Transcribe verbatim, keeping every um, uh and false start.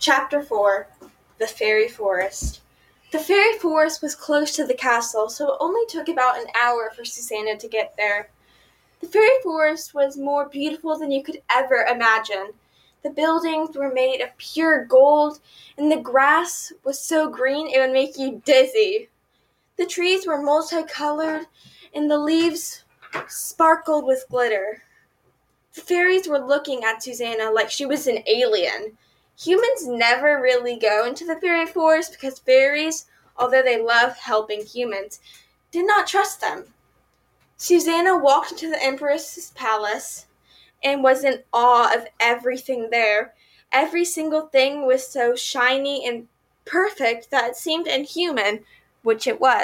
Chapter four. The Fairy Forest. The fairy forest was close to the castle, so it only took about an hour for Susanna to get there. The fairy forest was more beautiful than you could ever imagine. The buildings were made of pure gold, and the grass was so green it would make you dizzy. The trees were multicolored, and the leaves sparkled with glitter. The fairies were looking at Susanna like she was an alien. Humans never really go into the fairy forest because fairies, although they love helping humans, did not trust them. Susanna walked into the Empress's palace and was in awe of everything there. Every single thing was so shiny and perfect that it seemed inhuman, which it was.